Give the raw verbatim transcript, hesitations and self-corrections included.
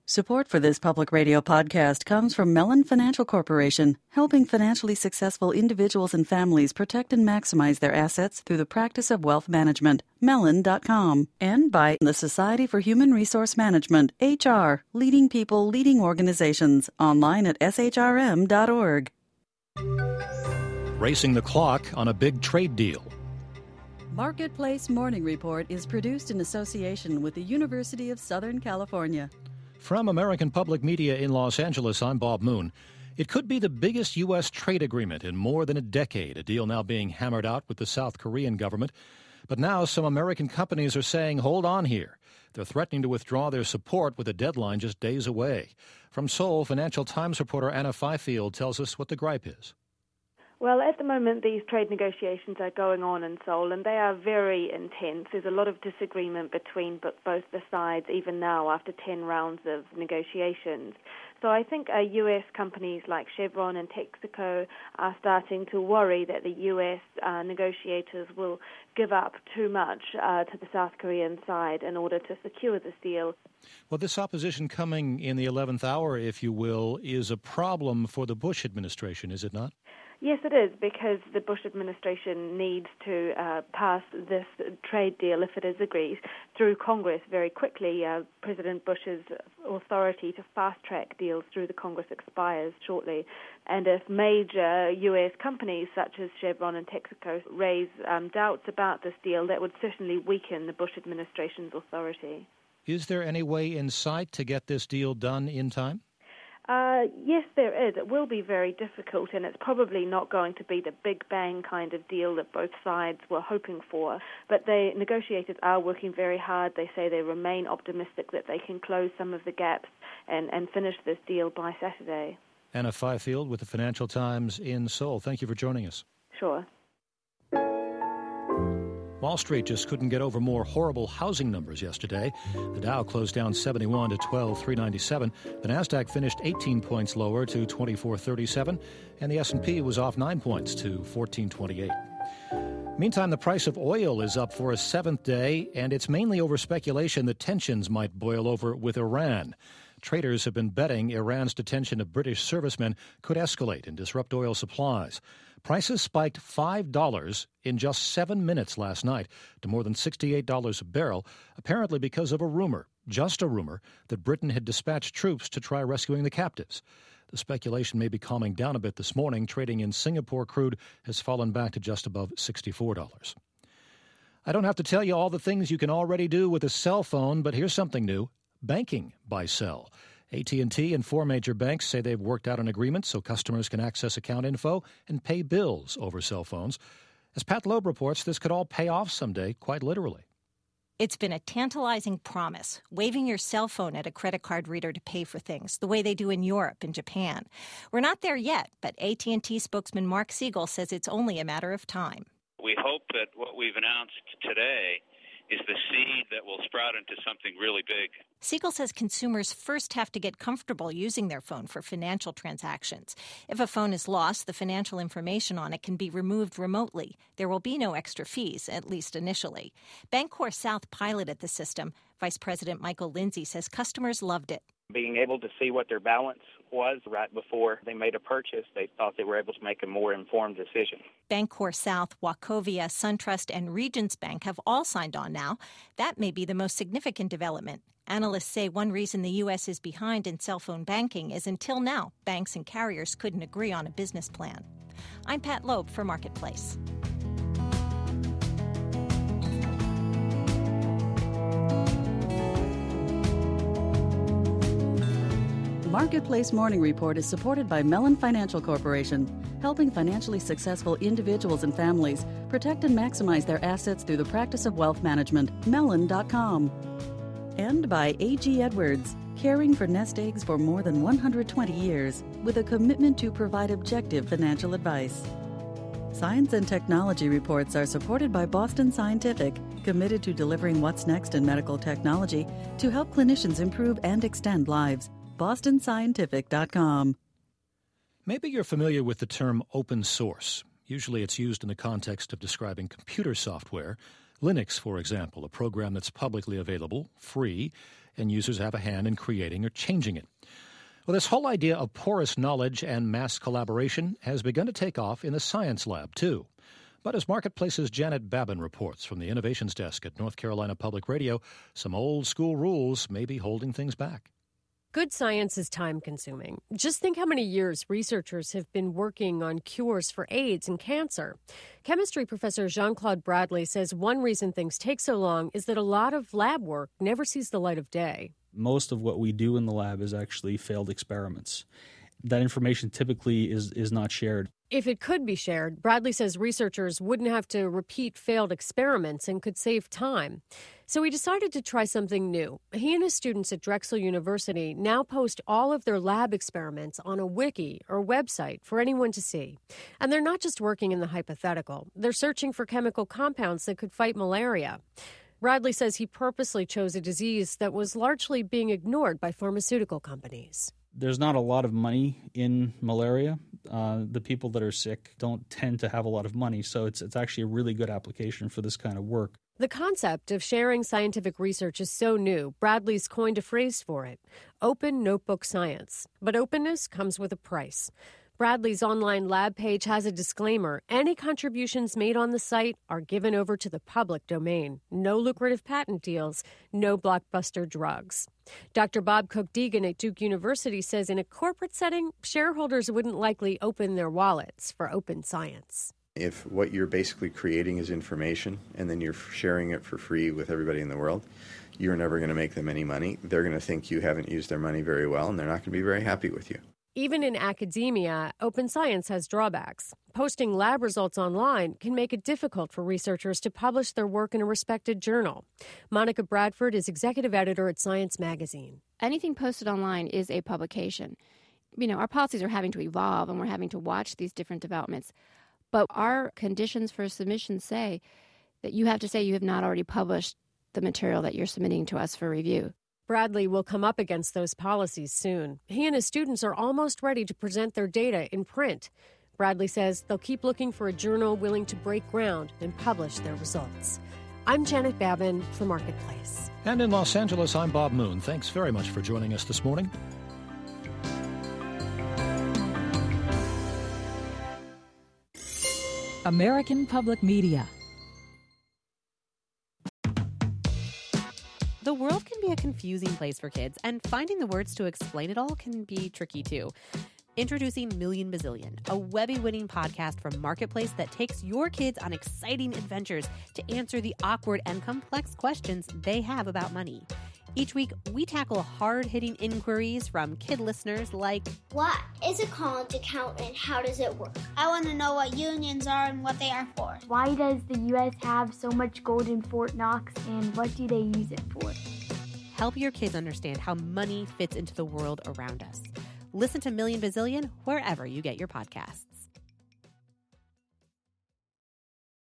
Support for this public radio podcast comes from Mellon Financial Corporation, helping financially successful individuals and families protect and maximize their assets through the practice of wealth management. Mellon dot com. And by the Society for Human Resource Management, H R, leading people, leading organizations, online at S H R M dot org. Racing the clock on a big trade deal. Marketplace Morning Report is produced in association with the University of Southern California. From American Public Media in Los Angeles, I'm Bob Moon. It could be the biggest U S trade agreement in more than a decade, a deal now being hammered out with the South Korean government. But now some American companies are saying, hold on here. They're threatening to withdraw their support with a deadline just days away. From Seoul, Financial Times reporter Anna Fifield tells us what the gripe is. Well, at the moment, these trade negotiations are going on in Seoul, and they are very intense. There's a lot of disagreement between both the sides, even now, after ten rounds of negotiations. So I think uh, U S companies like Chevron and Texaco are starting to worry that the U S uh, negotiators will give up too much uh, to the South Korean side in order to secure this deal. Well, this opposition coming in the eleventh hour, if you will, is a problem for the Bush administration, is it not? Yes, it is, because the Bush administration needs to uh, pass this trade deal, if it is agreed, through Congress very quickly. Uh, President Bush's authority to fast-track deals through the Congress expires shortly. And if major U S companies such as Chevron and Texaco raise um, doubts about this deal, that would certainly weaken the Bush administration's authority. Is there any way in sight to get this deal done in time? Uh, yes, there is. It will be very difficult, and it's probably not going to be the big bang kind of deal that both sides were hoping for. But the negotiators are working very hard. They say they remain optimistic that they can close some of the gaps and, and finish this deal by Saturday. Anna Fifield with the Financial Times in Seoul. Thank you for joining us. Sure. Wall Street just couldn't get over more horrible housing numbers yesterday. The Dow closed down seventy-one to twelve three ninety-seven. The Nasdaq finished eighteen points lower to twenty-four thirty-seven, and the S and P was off nine points to fourteen twenty-eight. Meantime, the price of oil is up for a seventh day, and it's mainly over speculation that tensions might boil over with Iran. Traders have been betting Iran's detention of British servicemen could escalate and disrupt oil supplies. Prices spiked five dollars in just seven minutes last night to more than sixty-eight dollars a barrel, apparently because of a rumor, just a rumor, that Britain had dispatched troops to try rescuing the captives. The speculation may be calming down a bit this morning. Trading in Singapore crude has fallen back to just above sixty-four dollars. I don't have to tell you all the things you can already do with a cell phone, but here's something new. Banking by cell. A T and T and four major banks say they've worked out an agreement so customers can access account info and pay bills over cell phones. As Pat Loeb reports, this could all pay off someday, quite literally. It's been a tantalizing promise, waving your cell phone at a credit card reader to pay for things, the way they do in Europe and Japan. We're not there yet, but A T and T spokesman Mark Siegel says it's only a matter of time. We hope that what we've announced today is the seed that will sprout into something really big. Siegel says consumers first have to get comfortable using their phone for financial transactions. If a phone is lost, the financial information on it can be removed remotely. There will be no extra fees, at least initially. Bancorp South piloted the system. Vice President Michael Lindsay says customers loved it. Being able to see what their balance was right before they made a purchase, they thought they were able to make a more informed decision. Bancorp South, Wachovia, SunTrust, and Regions Bank have all signed on now. That may be the most significant development. Analysts say one reason the U S is behind in cell phone banking is until now, banks and carriers couldn't agree on a business plan. I'm Pat Loeb for Marketplace. Marketplace Morning Report is supported by Mellon Financial Corporation, helping financially successful individuals and families protect and maximize their assets through the practice of wealth management. Mellon dot com. And by A G Edwards, caring for nest eggs for more than one hundred twenty years, with a commitment to provide objective financial advice. Science and technology reports are supported by Boston Scientific, committed to delivering what's next in medical technology to help clinicians improve and extend lives. Boston Scientific dot com. Maybe you're familiar with the term open source. Usually it's used in the context of describing computer software. Linux, for example, a program that's publicly available, free, and users have a hand in creating or changing it. Well, this whole idea of porous knowledge and mass collaboration has begun to take off in the science lab, too. But as Marketplace's Janet Babin reports from the Innovations Desk at North Carolina Public Radio, some old-school rules may be holding things back. Good science is time-consuming. Just think how many years researchers have been working on cures for AIDS and cancer. Chemistry professor Jean-Claude Bradley says one reason things take so long is that a lot of lab work never sees the light of day. Most of what we do in the lab is actually failed experiments. That information typically is, is not shared. If it could be shared, Bradley says researchers wouldn't have to repeat failed experiments and could save time. So he decided to try something new. He and his students at Drexel University now post all of their lab experiments on a wiki or website for anyone to see. And they're not just working in the hypothetical. They're searching for chemical compounds that could fight malaria. Bradley says he purposely chose a disease that was largely being ignored by pharmaceutical companies. There's not a lot of money in malaria. Uh, the people that are sick don't tend to have a lot of money, so it's it's actually a really good application for this kind of work. The concept of sharing scientific research is so new, Bradley's coined a phrase for it, open notebook science. But openness comes with a price. Bradley's online lab page has a disclaimer. Any contributions made on the site are given over to the public domain. No lucrative patent deals, no blockbuster drugs. Doctor Bob Cook-Deegan at Duke University says in a corporate setting, shareholders wouldn't likely open their wallets for open science. If what you're basically creating is information and then you're sharing it for free with everybody in the world, you're never going to make them any money. They're going to think you haven't used their money very well, and they're not going to be very happy with you. Even in academia, open science has drawbacks. Posting lab results online can make it difficult for researchers to publish their work in a respected journal. Monica Bradford is executive editor at Science Magazine. Anything posted online is a publication. You know, our policies are having to evolve, and we're having to watch these different developments. But our conditions for submission say that you have to say you have not already published the material that you're submitting to us for review. Bradley will come up against those policies soon. He and his students are almost ready to present their data in print. Bradley says they'll keep looking for a journal willing to break ground and publish their results. I'm Janet Babin for Marketplace. And in Los Angeles, I'm Bob Moon. Thanks very much for joining us this morning. American Public Media. The world can be a confusing place for kids, and finding the words to explain it all can be tricky too. Introducing Million Bazillion, a Webby-winning podcast from Marketplace that takes your kids on exciting adventures to answer the awkward and complex questions they have about money. Each week, we tackle hard-hitting inquiries from kid listeners like, what is a college account and how does it work? I want to know what unions are and what they are for. Why does the U S have so much gold in Fort Knox and what do they use it for? Help your kids understand how money fits into the world around us. Listen to Million Bazillion wherever you get your podcasts.